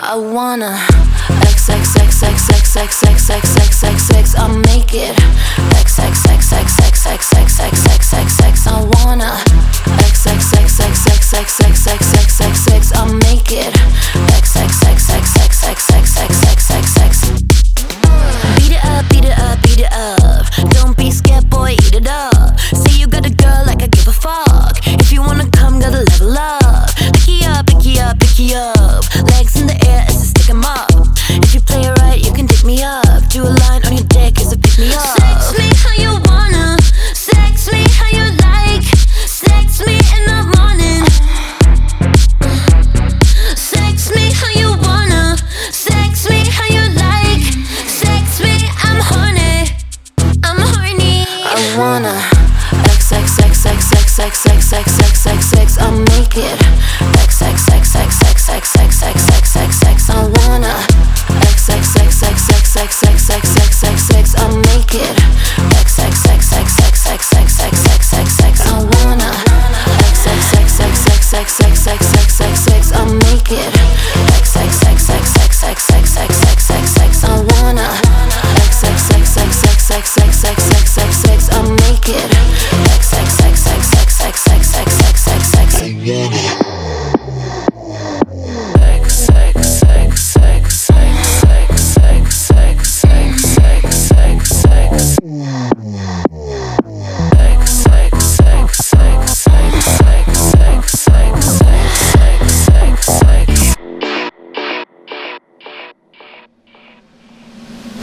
I wanna X X X X X X X X X X X. I'll make it X X X X X X X X X X X. I wanna X X X X X X X X X X X. I'll make it X X X X X X X X X X X. Beat it up, beat it up, beat it up. Don't be scared, boy, eat it up. Say you got a girl like I give a fuck. If you wanna come, gotta level up. Picky up, picky up, picky up. Legs in the air as I stick 'em up. If you play it right, you can dig me up. Do a line on your dick as I pick me up. Sex me how you wanna. Sex me how you like. Sex me in the morning. Sex me how you wanna. Sex me how you like. Sex me, I'm horny. I'm horny. I wanna X X X X X X X X X X X. I'll make it X X X X X X X X X X X. I wanna X X X X X X X X X X X. I'll make it X X X X X X X X X X X. I wanna X X X X X X X X X X X. I'll make it